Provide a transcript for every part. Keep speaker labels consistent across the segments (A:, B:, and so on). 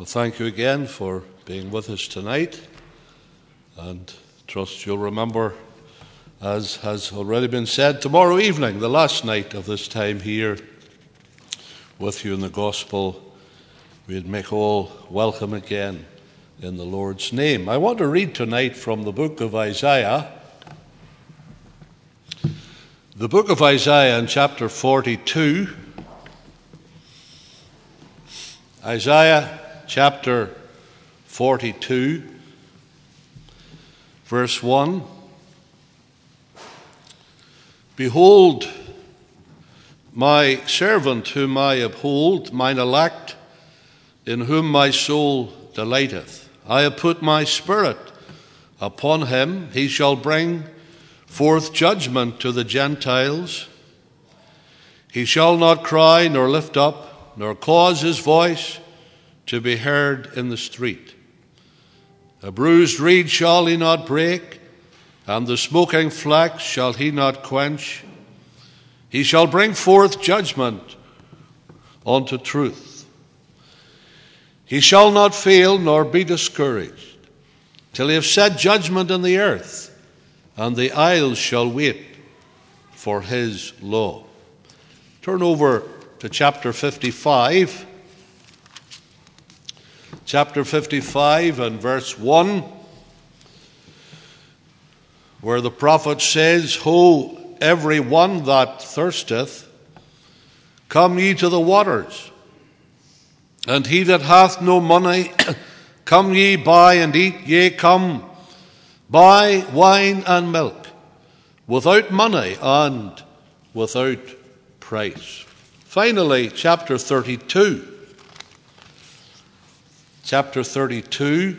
A: Well, thank you again for being with us tonight, and trust you'll remember, as has already been said, tomorrow evening, the last night of this time here with you in the gospel. We'd make all welcome again in the Lord's name. I want to read tonight from the book of Isaiah. The book of Isaiah in chapter 42. Isaiah chapter 42, verse 1. Behold, my servant whom I uphold, mine elect, in whom my soul delighteth. I have put my spirit upon him. He shall bring forth judgment to the Gentiles. He shall not cry nor lift up, nor cause his voice to be heard in the street. A bruised reed shall he not break, and the smoking flax shall he not quench. He shall bring forth judgment unto truth. He shall not fail nor be discouraged, till he have set judgment in the earth, and the isles shall wait for his law. Turn over to chapter 55. Chapter 55 and verse 1, where the prophet says, Ho, every one that thirsteth, come ye to the waters, and he that hath no money, come ye buy and eat, yea, come, buy wine and milk, without money and without price. Finally, chapter 32. Chapter 32,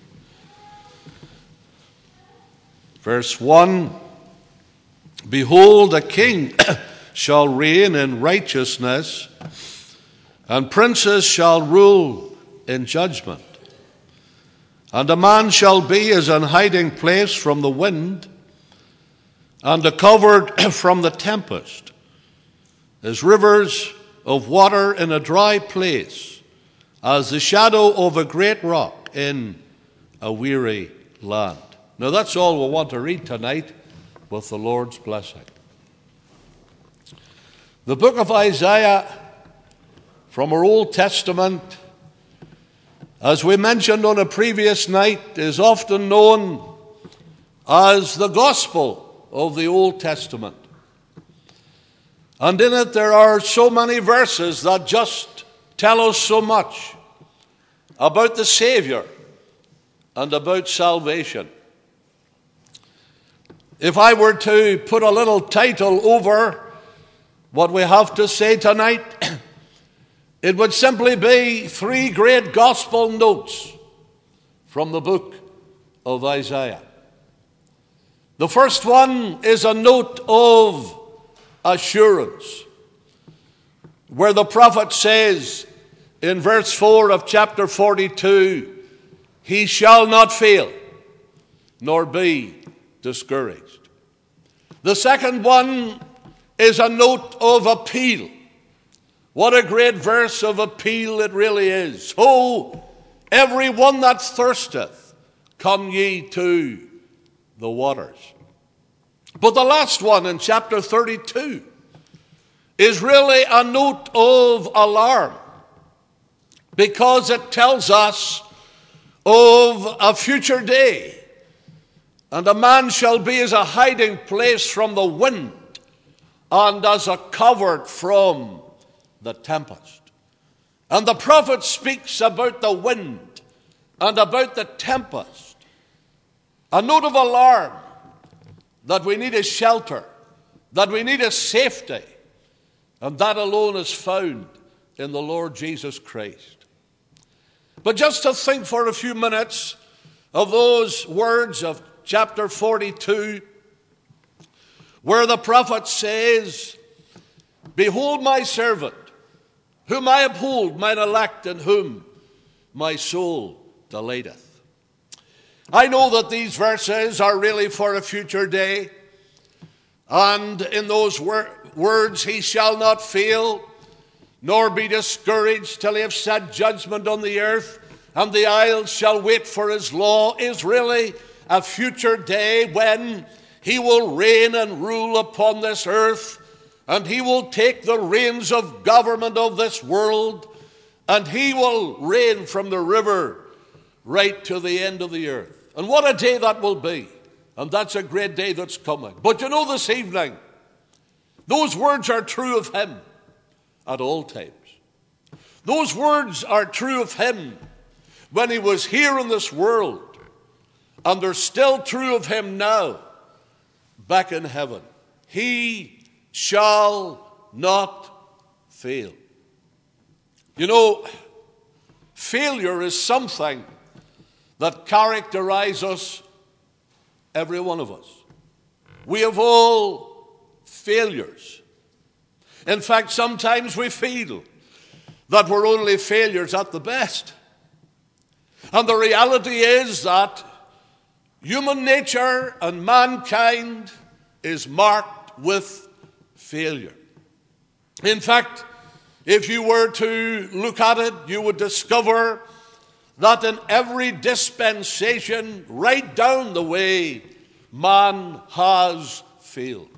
A: verse 1. Behold, a king shall reign in righteousness, and princes shall rule in judgment. And a man shall be as an hiding place from the wind, and a covert from the tempest, as rivers of water in a dry place, as the shadow of a great rock in a weary land. Now that's all we want to read tonight with the Lord's blessing. The book of Isaiah from our Old Testament, as we mentioned on a previous night, is often known as the Gospel of the Old Testament. And in it there are so many verses that just tell us so much about the Savior and about salvation. If I were to put a little title over what we have to say tonight, it would simply be 3 great gospel notes from the book of Isaiah. The first one is a note of assurance, where the prophet says in verse 4 of chapter 42, he shall not fail nor be discouraged. The second one is a note of appeal. What a great verse of appeal it really is. Oh, every one that thirsteth, come ye to the waters. But the last one in chapter 32 is really a note of alarm, because it tells us of a future day. And a man shall be as a hiding place from the wind, and as a covert from the tempest. And the prophet speaks about the wind and about the tempest. A note of alarm, that we need a shelter, that we need a safety, and that alone is found in the Lord Jesus Christ. But just to think for a few minutes of those words of chapter 42, where the prophet says, Behold my servant, whom I uphold, mine elect, in whom my soul delighteth. I know that these verses are really for a future day, and in those words, he shall not fail, nor be discouraged till he have set judgment on the earth, and the isles shall wait for his law, is really a future day when he will reign and rule upon this earth, and he will take the reins of government of this world, and he will reign from the river right to the end of the earth. And what a day that will be. And that's a great day that's coming. But you know, this evening, those words are true of him at all times. Those words are true of him when he was here in this world, and they're still true of him now back in heaven. He shall not fail. You know, failure is something that characterizes every one of us. We have all failures. In fact, sometimes we feel that we're only failures at the best. And the reality is that human nature and mankind is marked with failure. In fact, if you were to look at it, you would discover that in every dispensation, right down the way, man has failed.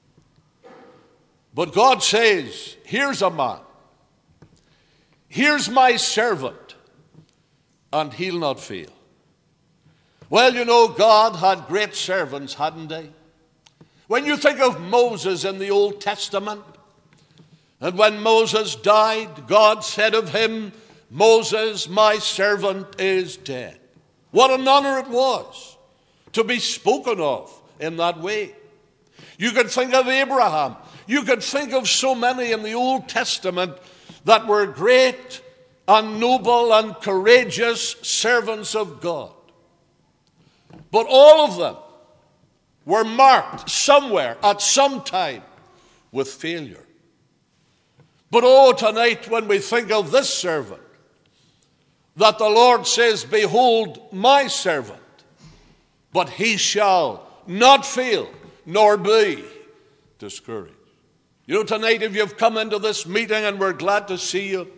A: But God says, here's a man. Here's my servant, and he'll not fail. Well, you know, God had great servants, hadn't he? When you think of Moses in the Old Testament, and when Moses died, God said of him, Moses, my servant, is dead. What an honor it was to be spoken of in that way. You could think of Abraham. You could think of so many in the Old Testament that were great and noble and courageous servants of God. But all of them were marked somewhere at some time with failure. But oh, tonight when we think of this servant, that the Lord says, behold my servant, but he shall not fail nor be discouraged. You know, tonight if you've come into this meeting, and we're glad to see you,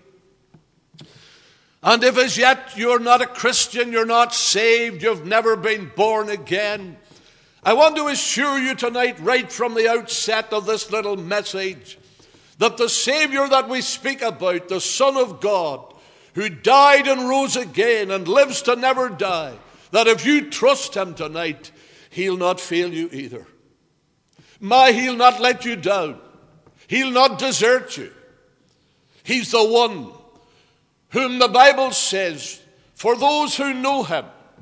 A: and if as yet you're not a Christian, you're not saved, you've never been born again, I want to assure you tonight, right from the outset of this little message, that the Savior that we speak about, the Son of God, who died and rose again and lives to never die, that if you trust him tonight, he'll not fail you either. He'll not let you down. He'll not desert you. He's the one whom the Bible says, for those who know him,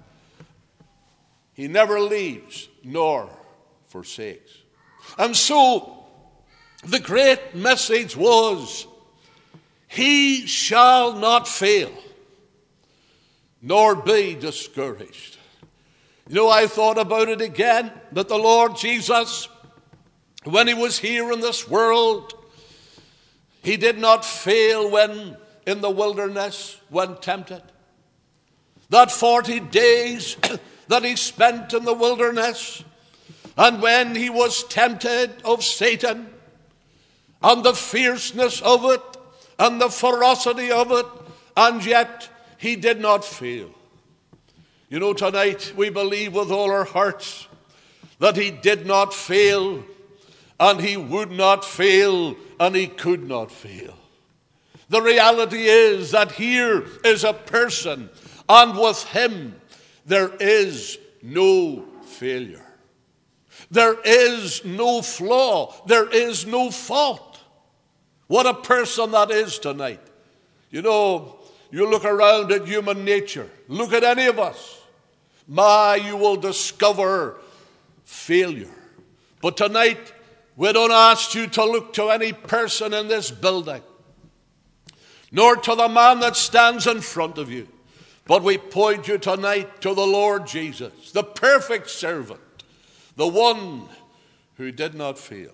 A: he never leaves nor forsakes. And so, the great message was, he shall not fail, nor be discouraged. You know, I thought about it again, that the Lord Jesus, when he was here in this world, he did not fail when in the wilderness, when tempted. That 40 days that he spent in the wilderness, and when he was tempted of Satan, and the fierceness of it, and the ferocity of it, and yet he did not fail. You know, tonight we believe with all our hearts that he did not fail, and he would not fail, and he could not fail. The reality is that here is a person, and with him there is no failure. There is no flaw. There is no fault. What a person that is tonight. You know, you look around at human nature. Look at any of us. You will discover failure. But tonight, we don't ask you to look to any person in this building, nor to the man that stands in front of you. But we point you tonight to the Lord Jesus, the perfect servant, the one who did not fail.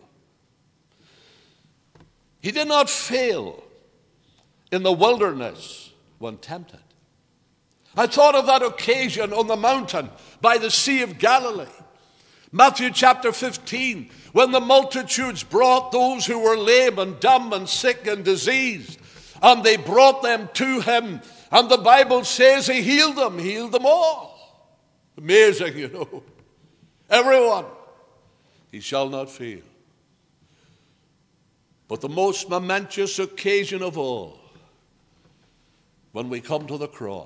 A: He did not fail in the wilderness when tempted. I thought of that occasion on the mountain by the Sea of Galilee. Matthew chapter 15, when the multitudes brought those who were lame and dumb and sick and diseased, and they brought them to him, And the Bible says he healed them all. Amazing, Everyone. He shall not fail. But the most momentous occasion of all, when we come to the cross,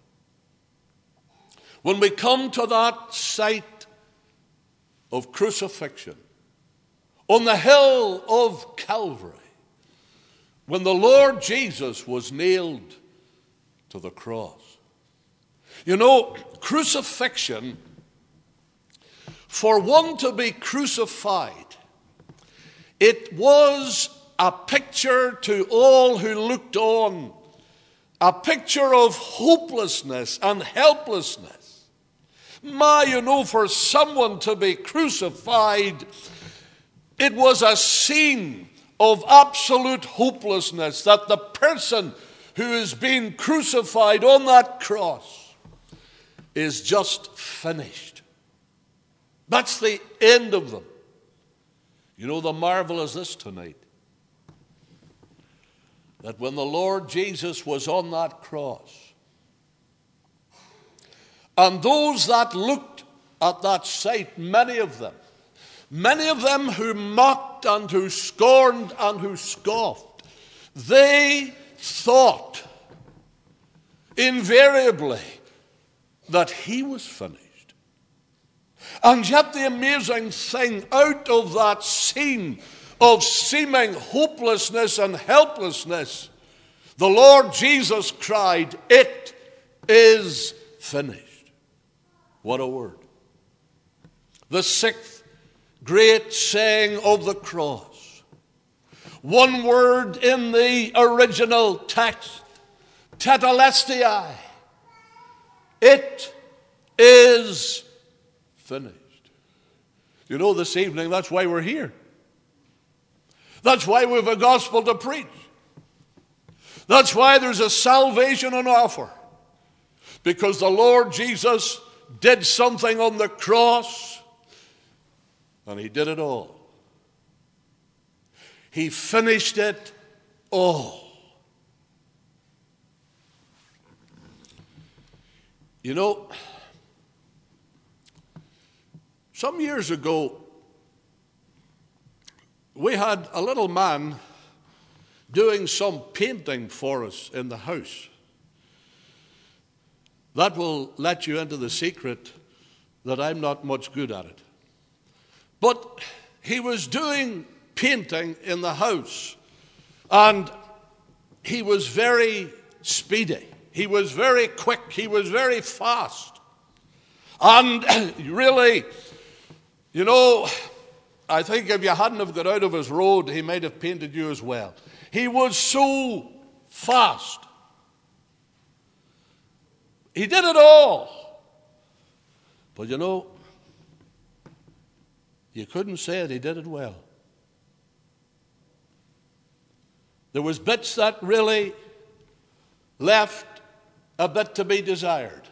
A: when we come to that site of crucifixion on the hill of Calvary, when the Lord Jesus was nailed to the cross. Crucifixion, for one to be crucified, it was a picture to all who looked on, a picture of hopelessness and helplessness. For someone to be crucified, it was a scene of absolute hopelessness, that the person who is being crucified on that cross is just finished. That's the end of them. The marvel is this tonight, that when the Lord Jesus was on that cross, and those that looked at that sight, many of them who mocked and who scorned and who scoffed, they thought invariably that he was finished. And yet the amazing thing, out of that scene of seeming hopelessness and helplessness, the Lord Jesus cried, "It is finished." What a word. The sixth great saying of the cross. One word in the original text, tetelestai. It is finished. This evening, that's why we're here. That's why we have a gospel to preach. That's why there's a salvation on offer. Because the Lord Jesus did something on the cross, and he did it all. He finished it all. Some years ago, we had a little man doing some painting for us in the house. That will let you into the secret that I'm not much good at it. But he was doing painting in the house, and he was very speedy. He was very quick. He was very fast. And really, I think if you hadn't have got out of his road, he might have painted you as well. He was so fast. He did it all. But you couldn't say it, he did it well. There was bits that really left a bit to be desired.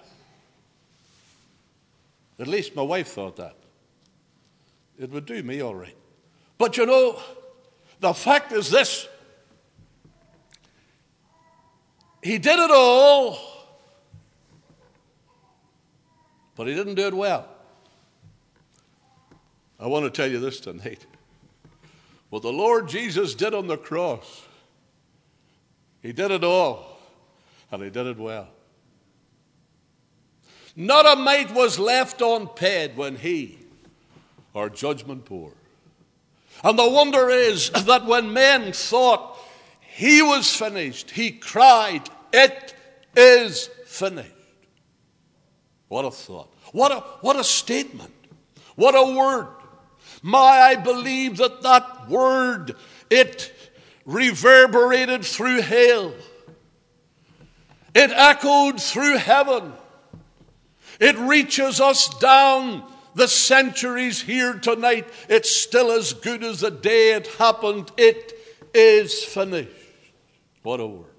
A: At least my wife thought that. It would do me all right. But the fact is this. He did it all, but he didn't do it well. I want to tell you this tonight. What the Lord Jesus did on the cross, he did it all, and he did it well. Not a mite was left unpaid when he, our judgment bore. And the wonder is that when men thought he was finished, he cried, "It is finished." What a thought. What a statement. What a word. I believe that word, it reverberated through hell. It echoed through heaven. It reaches us down the centuries here tonight. It's still as good as the day it happened. It is finished. What a word.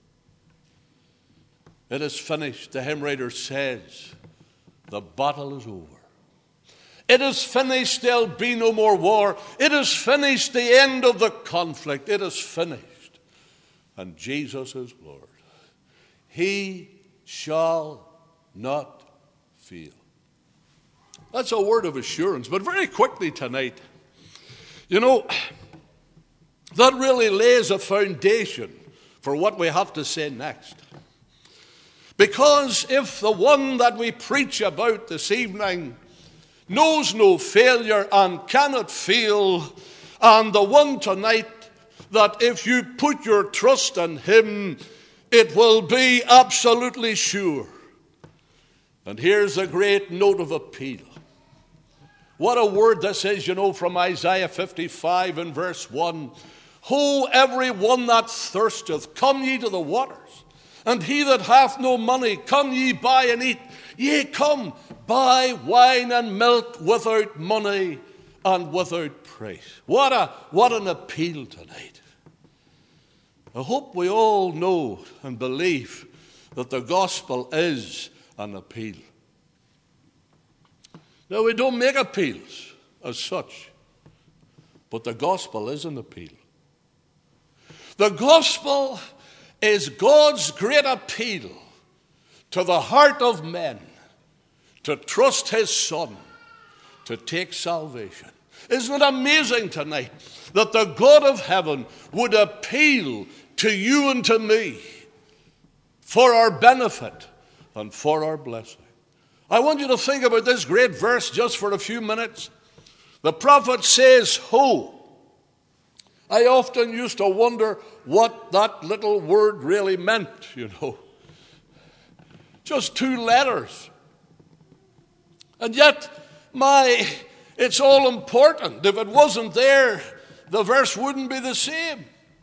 A: It is finished. The hymn writer says, the battle is over. It is finished. There'll be no more war. It is finished. The end of the conflict. It is finished. And Jesus is Lord. he shall not fail. That's a word of assurance. But very quickly tonight, that really lays a foundation for what we have to say next. Because if the one that we preach about this evening knows no failure and cannot fail, and the one tonight that if you put your trust in him, it will be absolutely sure. And here's a great note of appeal. What a word this is, from Isaiah 55 and verse 1. Ho, every one that thirsteth, come ye to the waters. And he that hath no money, come ye buy and eat. Yea, come, buy wine and milk without money and without price. What an appeal tonight. I hope we all know and believe that the gospel is an appeal. Now, we don't make appeals as such, but the gospel is an appeal. The gospel is God's great appeal to the heart of men to trust his Son to take salvation. Isn't it amazing tonight that the God of heaven would appeal to you and to me for our benefit and for our blessing? I want you to think about this great verse just for a few minutes. The prophet says, ho. I often used to wonder what that little word really meant, Just 2 letters. And yet, it's all important. If it wasn't there, the verse wouldn't be the same.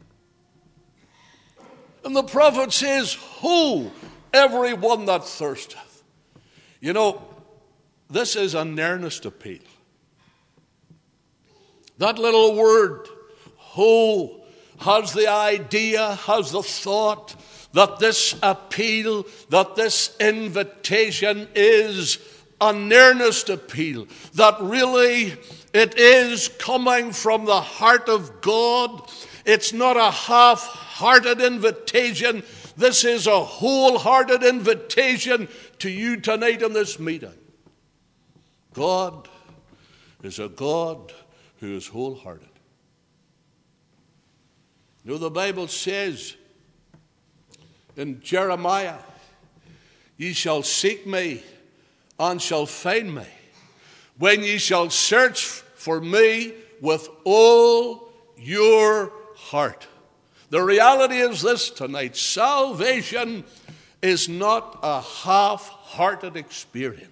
A: And the prophet says, ho, every one that thirsteth. This is an earnest appeal. That little word, ho, has the idea, has the thought that this appeal, that this invitation is an earnest appeal. That really it is coming from the heart of God. It's not a half-hearted invitation. This is a wholehearted invitation to you tonight in this meeting. God is a God who is wholehearted. The Bible says in Jeremiah, ye shall seek me and shall find me, when ye shall search for me with all your heart. The reality is this tonight. Salvation is not a half-hearted experience.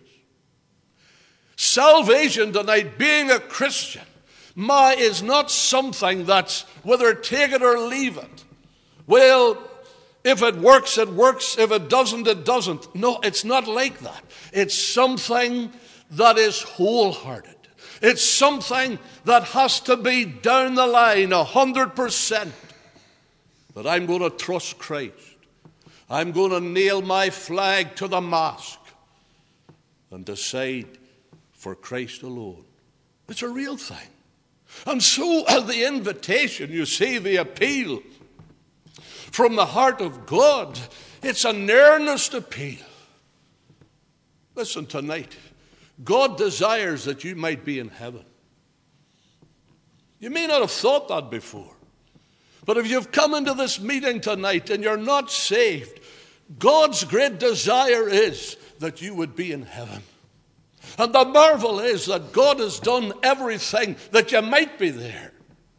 A: Salvation tonight, being a Christian, is not something that's whether take it or leave it. Well, if it works, it works. If it doesn't, it doesn't. No, it's not like that. It's something that is wholehearted. It's something that has to be down the line 100%. That I'm going to trust Christ. I'm going to nail my flag to the mast and decide for Christ alone. It's a real thing. And so the invitation, you see, the appeal from the heart of God, it's an earnest appeal. Listen, tonight, God desires that you might be in heaven. You may not have thought that before. But if you've come into this meeting tonight and you're not saved, God's great desire is that you would be in heaven. And the marvel is that God has done everything that you might be there.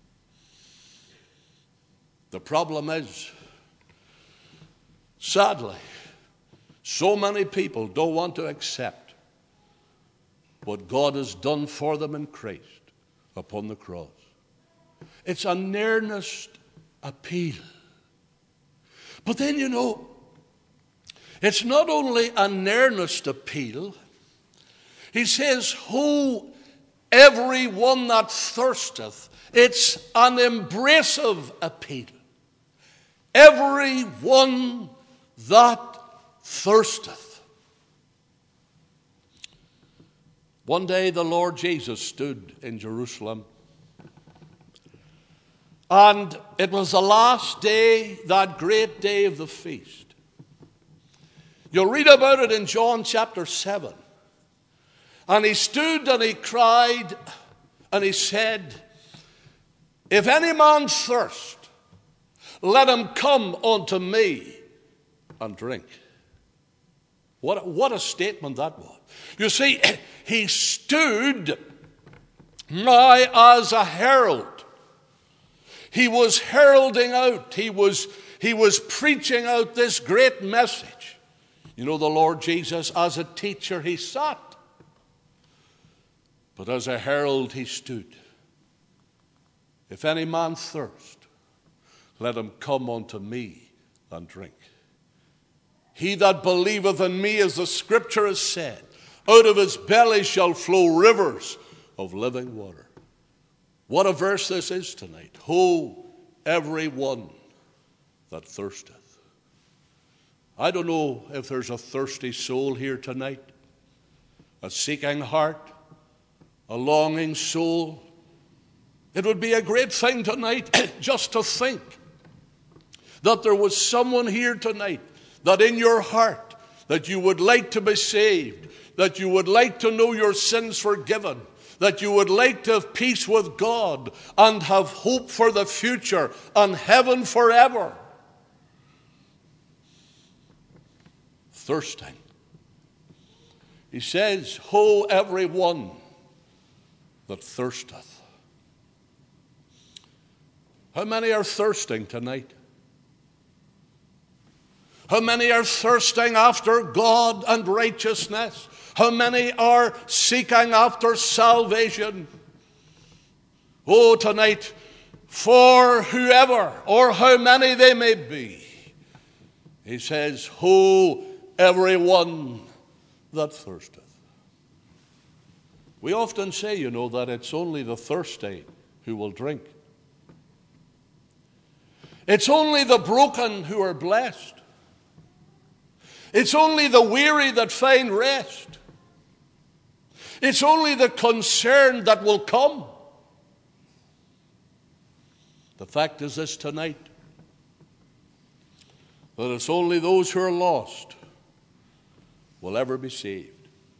A: The problem is, sadly, so many people don't want to accept what God has done for them in Christ upon the cross. It's an earnest appeal. But then, it's not only an earnest appeal. He says, "Ho, every one that thirsteth." It's an embracive appeal. Every one that thirsteth. One day the Lord Jesus stood in Jerusalem, and it was the last day, that great day of the feast. You'll read about it in John chapter 7. And he stood and he cried and he said, if any man thirst, let him come unto me and drink. What a statement that was. You see, he stood now as a herald. He was heralding out. He was preaching out this great message. You know, the Lord Jesus, as a teacher, he sat. But as a herald, he stood. If any man thirst, let him come unto me and drink. He that believeth in me, as the scripture has said, out of his belly shall flow rivers of living water. What a verse this is tonight. Ho, every one that thirsteth. I don't know if there's a thirsty soul here tonight, a seeking heart, a longing soul. It would be a great thing tonight just to think that there was someone here tonight, that in your heart, that you would like to be saved, that you would like to know your sins forgiven, that you would like to have peace with God and have hope for the future and heaven forever. Thirsting. He says, ho, every one that thirsteth. How many are thirsting tonight? How many are thirsting after God and righteousness? How many are seeking after salvation? Oh, tonight, for whoever or how many they may be, he says, ho, every one that thirsteth. We often say, you know, that it's only the thirsty who will drink. It's only the broken who are blessed. It's only the weary that find rest. It's only the concerned that will come. The fact is this tonight, that it's only those who are lost will ever be saved.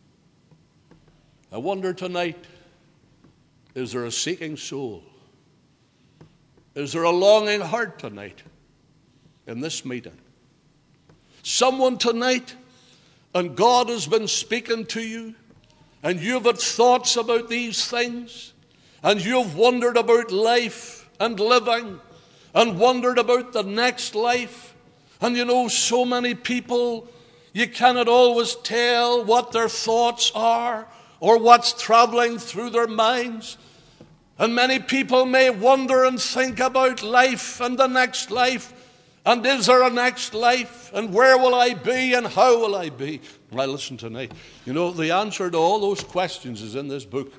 A: I wonder tonight, is there a seeking soul? Is there a longing heart tonight in this meeting? Someone tonight, and God has been speaking to you, and you've had thoughts about these things, and you've wondered about life and living, and wondered about the next life. And you know, so many people, you cannot always tell what their thoughts are or what's traveling through their minds. And many people may wonder and think about life and the next life. And is there a next life? And where will I be? And how will I be? Well, listen tonight. You know, the answer to all those questions is in this book.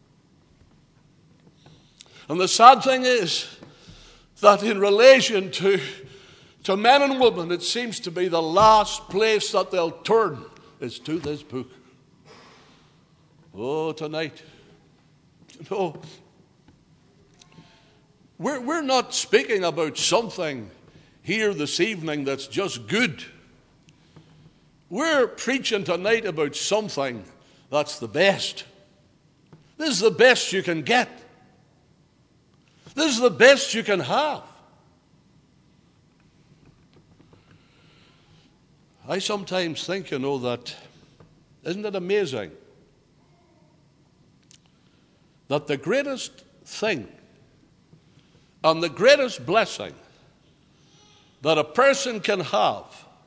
A: And the sad thing is that in relation to men and women, it seems to be the last place that they'll turn is to this book. Oh, tonight, you know, we're not speaking about something here this evening that's just good. We're preaching tonight about something that's the best. This is the best you can get. This is the best you can have. I sometimes think, you know, that isn't it amazing that the greatest thing and the greatest blessing that a person can have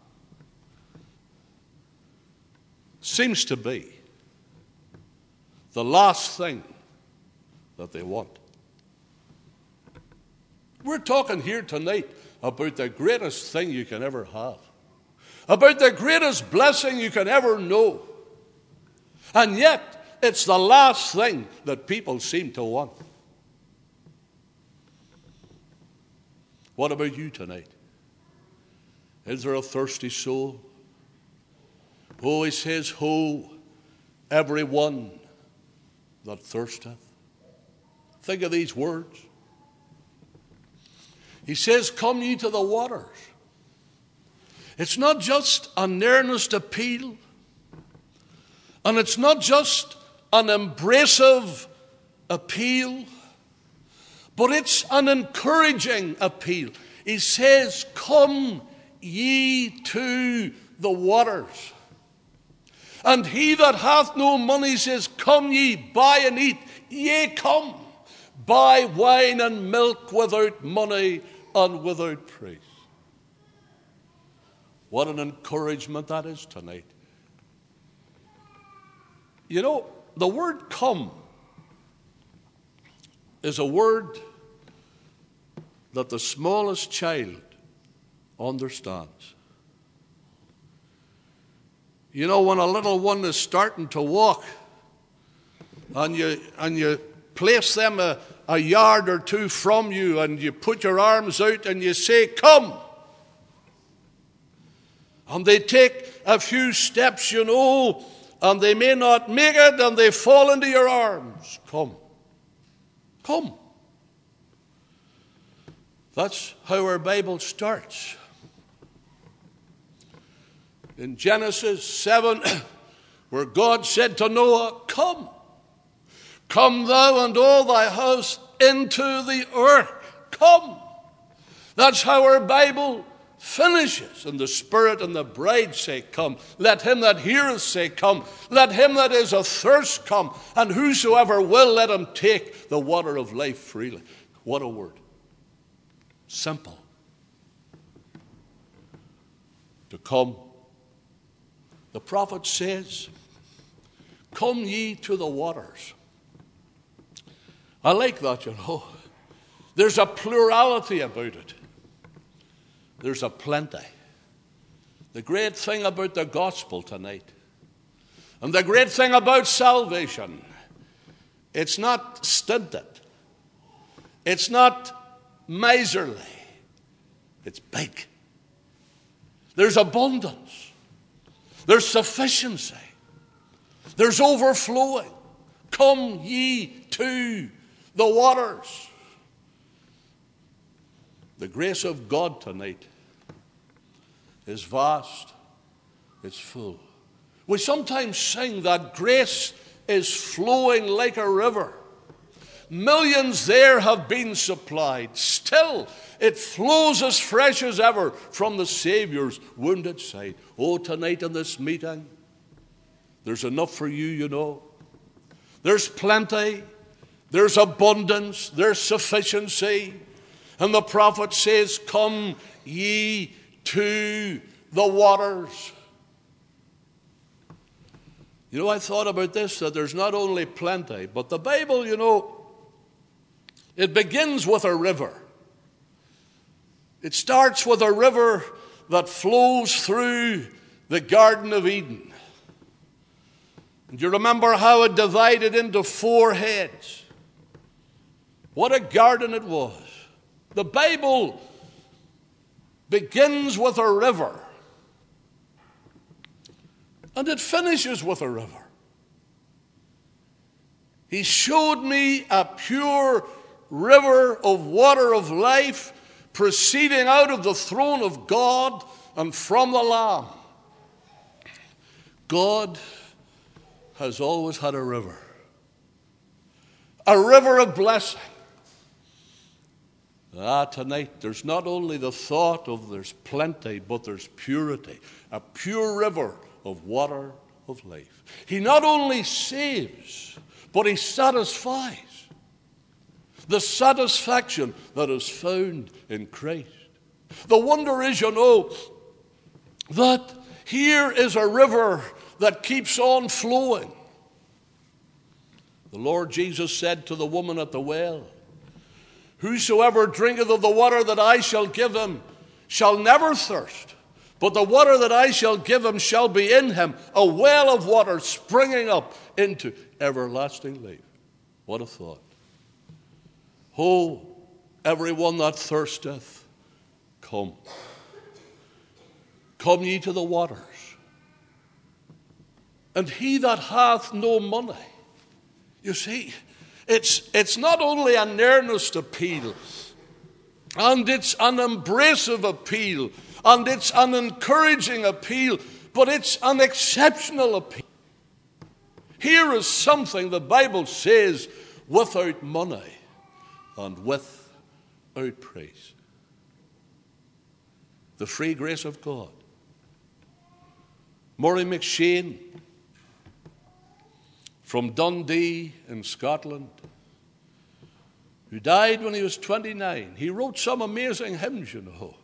A: seems to be the last thing that they want. We're talking here tonight about the greatest thing you can ever have, about the greatest blessing you can ever know. And yet, it's the last thing that people seem to want. What about you tonight? Is there a thirsty soul? Oh, he says, ho, every one that thirsteth. Think of these words. He says, come ye to the waters. It's not just an earnest appeal, and it's not just an embracive appeal, but it's an encouraging appeal. He says, "Come ye to the waters." And he that hath no money says, "Come ye, buy and eat. Yea, come, buy wine and milk without money and without price." What an encouragement that is tonight. You know, the word "come" is a word that the smallest child understands. You know, when a little one is starting to walk and you place them a yard or two from you and you put your arms out and you say, "Come." And they take a few steps, you know, and they may not make it and they fall into your arms. "Come. Come." That's how our Bible starts. In Genesis 7, where God said to Noah, "Come, come thou and all thy house into the ark. Come." That's how our Bible finishes. And the Spirit and the bride say, "Come." Let him that heareth say, "Come." Let him that is athirst come. And whosoever will, let him take the water of life freely. What a word. Simple. To come. The prophet says, "Come ye to the waters." I like that, you know. There's a plurality about it. There's a plenty. The great thing about the gospel tonight, and the great thing about salvation, it's not stinted. It's not miserly. It's big. There's abundance. There's sufficiency. There's overflowing. Come ye to the waters. The grace of God tonight is vast. It's full. We sometimes sing that grace is flowing like a river. Millions there have been supplied. Still, it flows as fresh as ever from the Savior's wounded side. Oh, tonight in this meeting, there's enough for you, you know. There's plenty. There's abundance. There's sufficiency. And the prophet says, "Come ye to the waters." You know, I thought about this, that there's not only plenty, but the Bible, you know, it begins with a river. It starts with a river that flows through the Garden of Eden. And you remember how it divided into 4 heads. What a garden it was. The Bible begins with a river, and it finishes with a river. He showed me a pure river of water of life proceeding out of the throne of God and from the Lamb. God has always had a river of blessing. Tonight there's not only the thought of there's plenty, but there's purity. A pure river of water of life. He not only saves, but he satisfies. The satisfaction that is found in Christ. The wonder is, you know, that here is a river that keeps on flowing. The Lord Jesus said to the woman at the well, "Whosoever drinketh of the water that I shall give him shall never thirst, but the water that I shall give him shall be in him a well of water springing up into everlasting life." What a thought. "Oh, everyone that thirsteth, come. Come ye to the waters. And he that hath no money." You see, it's not only an earnest appeal, And it's an embracive appeal, and it's an encouraging appeal, but it's an exceptional appeal. Here is something the Bible says without money and without praise. The free grace of God. Murray McShane from Dundee in Scotland, who died when he was 29. He wrote some amazing hymns, you know.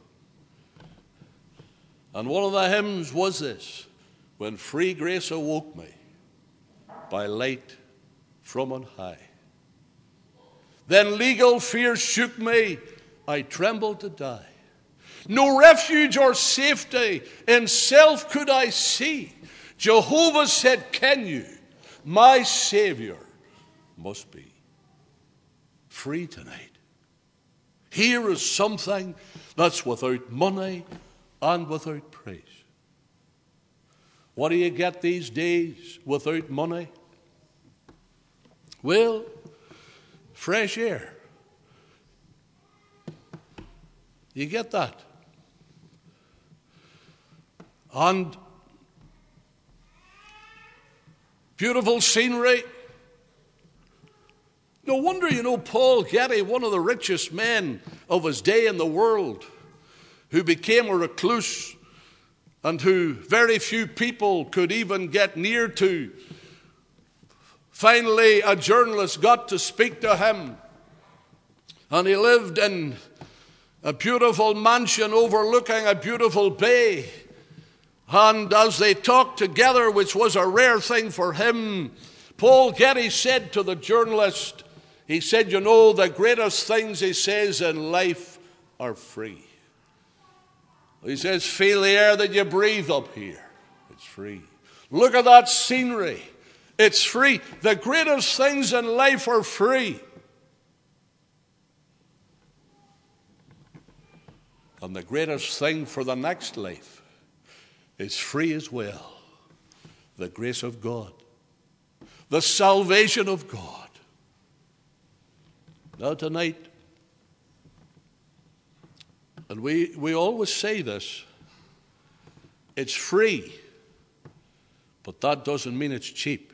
A: And one of the hymns was this: when free grace awoke me by light from on high. Then legal fear shook me, I trembled to die. No refuge or safety in self could I see. Jehovah said, "Can you? My Savior must be." Free tonight. Here is something that's without money and without praise. What do you get these days without money? Well, fresh air. You get that. And beautiful scenery. No wonder, you know, Paul Getty, one of the richest men of his day in the world, who became a recluse and who very few people could even get near to. Finally, a journalist got to speak to him, and he lived in a beautiful mansion overlooking a beautiful bay. And as they talked together, which was a rare thing for him, Paul Getty said to the journalist, he said, "You know, the greatest things," he says, "in life are free." He says, "Feel the air that you breathe up here. It's free. Look at that scenery. It's free. The greatest things in life are free." And the greatest thing for the next life is free as well. The grace of God. The salvation of God. Now tonight, and we always say this, it's free, but that doesn't mean it's cheap.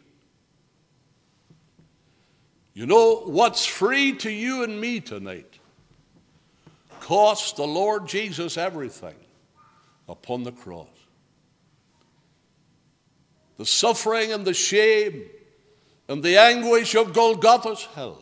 A: You know, what's free to you and me tonight cost the Lord Jesus everything upon the cross. The suffering and the shame and the anguish of Golgotha's hill.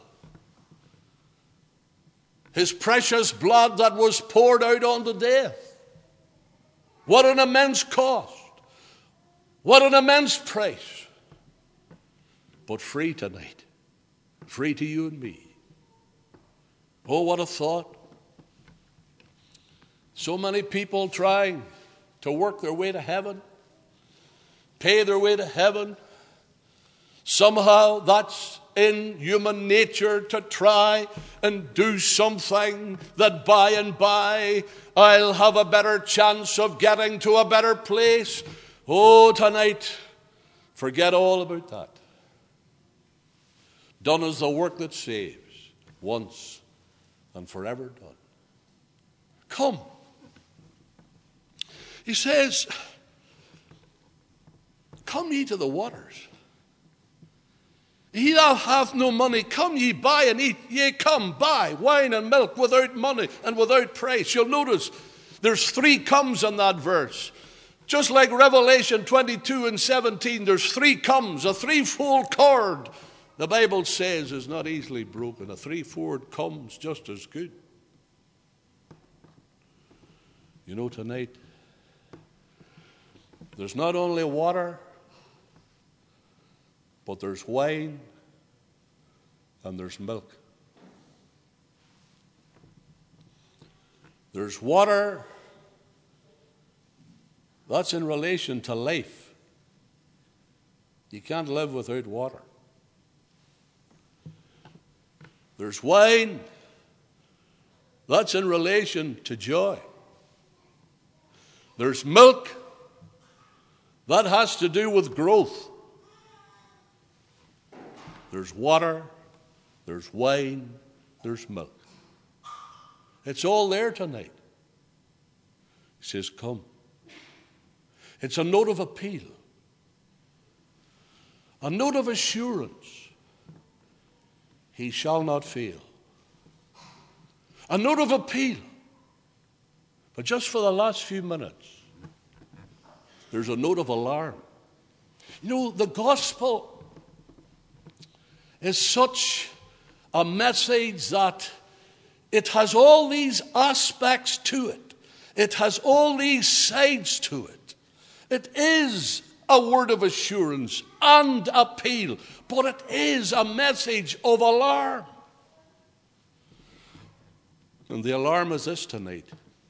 A: His precious blood that was poured out unto death. What an immense cost. What an immense price. But free tonight. Free to you and me. Oh, what a thought. So many people trying to work their way to heaven. Pay their way to heaven. Somehow that's in human nature, to try and do something that by and by I'll have a better chance of getting to a better place. Oh, tonight, forget all about that. Done is the work that saves, once and forever done. Come. He says, "Come ye to the waters. He that hath no money, come ye buy and eat. Yea, come buy wine and milk without money and without price." You'll notice there's three comes in that verse. Just like Revelation 22 and 17, there's three comes. A threefold cord, the Bible says, is not easily broken. A threefold comes just as good. You know, tonight, there's not only water, but there's wine and there's milk. There's water. That's in relation to life. You can't live without water. There's wine. That's in relation to joy. There's milk. That has to do with growth. There's water, there's wine, there's milk. It's all there tonight. He says, come. It's a note of appeal, a note of assurance. He shall not fail. A note of appeal. But just for the last few minutes, there's a note of alarm. You know, the gospel is such a message that it has all these aspects to it. It has all these sides to it. It is a word of assurance and appeal, but it is a message of alarm. And the alarm is this tonight.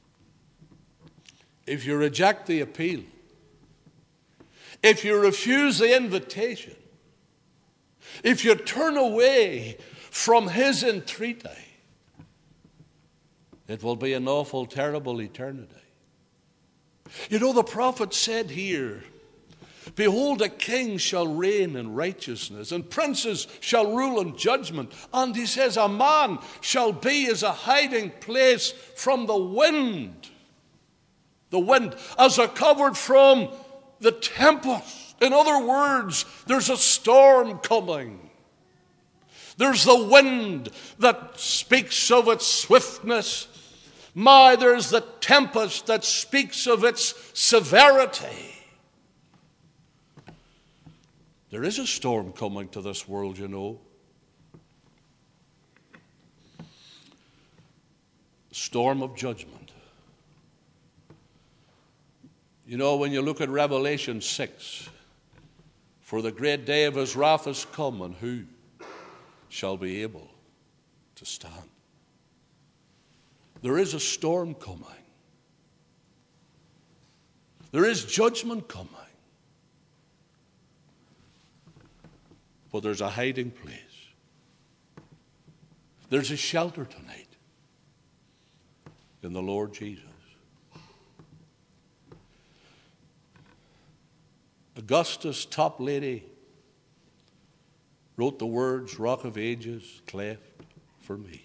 A: If you reject the appeal, if you refuse the invitation, if you turn away from his entreaty, it will be an awful, terrible eternity. You know, the prophet said here, behold, a king shall reign in righteousness, and princes shall rule in judgment. And he says, a man shall be as a hiding place from the wind as a covert from the tempest. In other words, there's a storm coming. There's the wind that speaks of its swiftness. There's the tempest that speaks of its severity. There is a storm coming to this world, you know. A storm of judgment. You know, when you look at Revelation 6, for the great day of his wrath is come, and who shall be able to stand? There is a storm coming. There is judgment coming. But there's a hiding place. There's a shelter tonight in the Lord Jesus. Augustus Toplady wrote the words, Rock of Ages, cleft for me.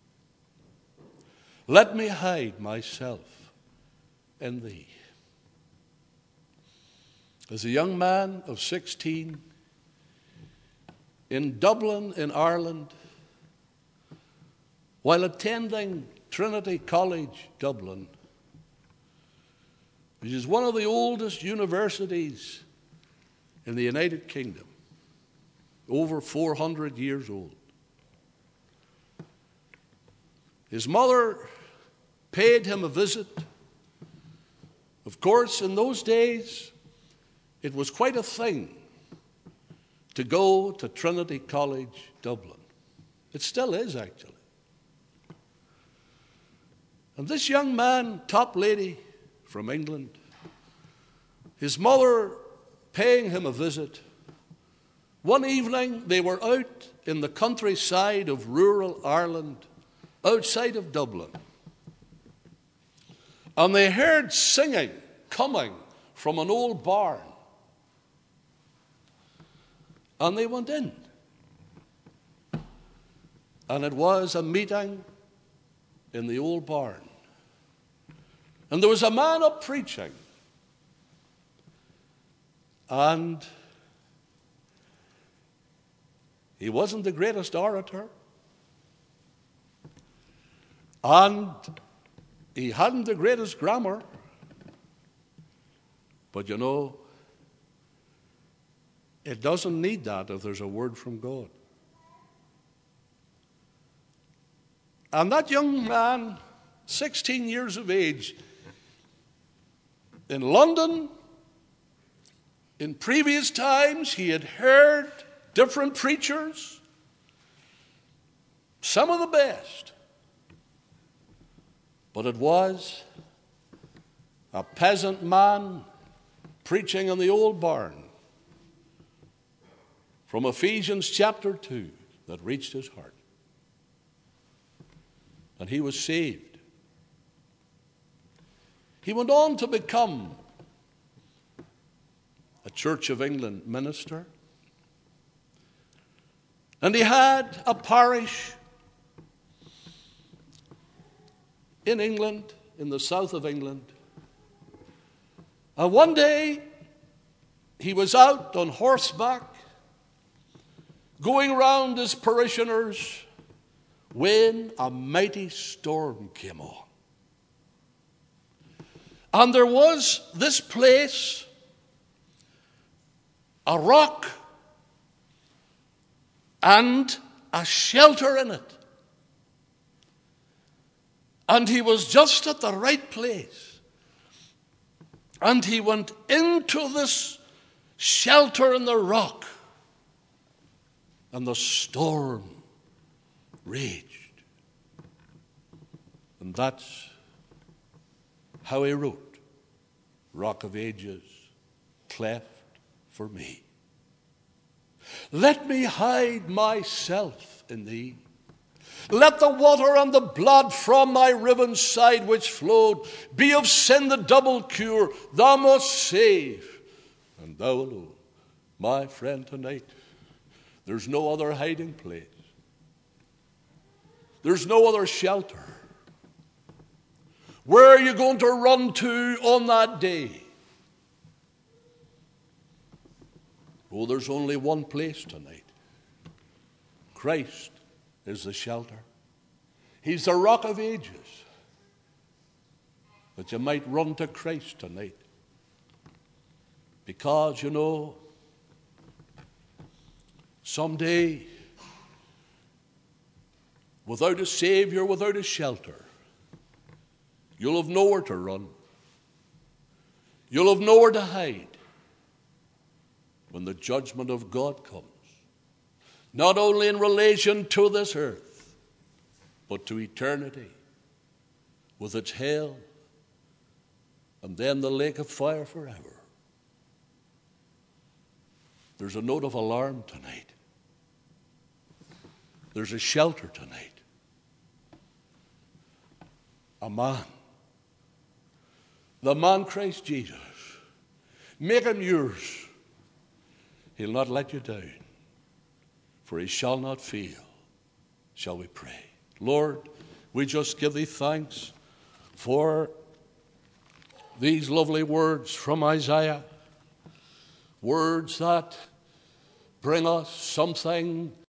A: Let me hide myself in thee. As a young man of 16, in Dublin, in Ireland, while attending Trinity College, Dublin, which is one of the oldest universities in the United Kingdom, over 400 years old. His mother paid him a visit. Of course, in those days, it was quite a thing to go to Trinity College, Dublin. It still is, actually. And this young man, Toplady from England, his mother paying him a visit. One evening, they were out in the countryside of rural Ireland, outside of Dublin. And they heard singing coming from an old barn. And they went in. And it was a meeting in the old barn. And there was a man up preaching. And he wasn't the greatest orator. And he hadn't the greatest grammar. But you know, it doesn't need that if there's a word from God. And that young man, 16 years of age, in London, in previous times, he had heard different preachers, some of the best. But it was a peasant man preaching in the old barn from Ephesians chapter 2 that reached his heart. And he was saved. He went on to become a Church of England minister. And he had a parish in England, in the south of England. And one day, he was out on horseback, going round his parishioners, when a mighty storm came on. And there was this place, a rock, and a shelter in it. And he was just at the right place. And he went into this shelter in the rock, and the storm raged. And that's how he wrote, Rock of Ages, cleft for me. Let me hide myself in thee. Let the water and the blood from my riven side which flowed be of sin the double cure. Thou must save, and thou alone. My friend, tonight, there's no other hiding place. There's no other shelter. Where are you going to run to on that day? Oh, there's only one place tonight. Christ is the shelter. He's the Rock of Ages. But you might run to Christ tonight. Because, you know, someday, without a Savior, without a shelter, you'll have nowhere to run. You'll have nowhere to hide when the judgment of God comes. Not only in relation to this earth, but to eternity, with its hell, and then the lake of fire forever. There's a note of alarm tonight. There's a shelter tonight. A man. The man Christ Jesus. Make him yours. He'll not let you down, for he shall not fail. Shall we pray? Lord, we just give thee thanks for these lovely words from Isaiah. Words that bring us something